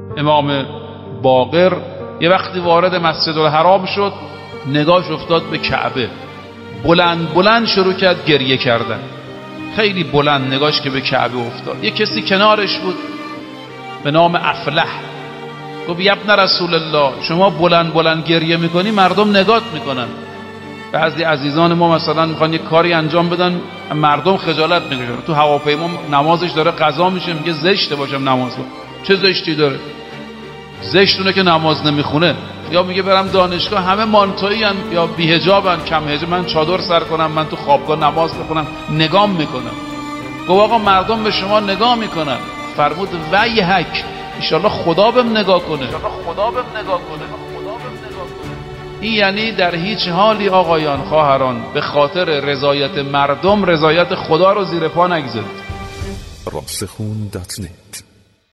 امام باقر یه وقتی وارد مسجد الحرام شد، نگاهش افتاد به کعبه، بلند بلند شروع کرد گریه کردن، خیلی بلند نگاهش که به کعبه افتاد. یه کسی کنارش بود به نام افلح، گفت ابن رسول الله، شما بلند بلند گریه میکنی مردم نگات میکنن. بعضی عزیزان ما مثلا میخوان یه کاری انجام بدن، مردم خجالت میکشن. تو هواپیما نمازش داره قضا میشه، میگه زشته باشم نماز رو. چه زشتی داره؟ زشتونه که نماز نمیخونه. یا میگه برم دانشگاه همه مانتویی ان یا بی‌حجابن، کم حجاب، من چادر سر کنم، من تو خوابگاه نماز بخونم، نگام میکنم. گفت آقا مردم به شما نگاه میکنن. فرمود ویحک، انشالله خدا بهم نگاه کنه. این یعنی در هیچ حالی آقایان خواهران به خاطر رضایت مردم رضایت خدا رو زیر پا نگذارید. راسخون.net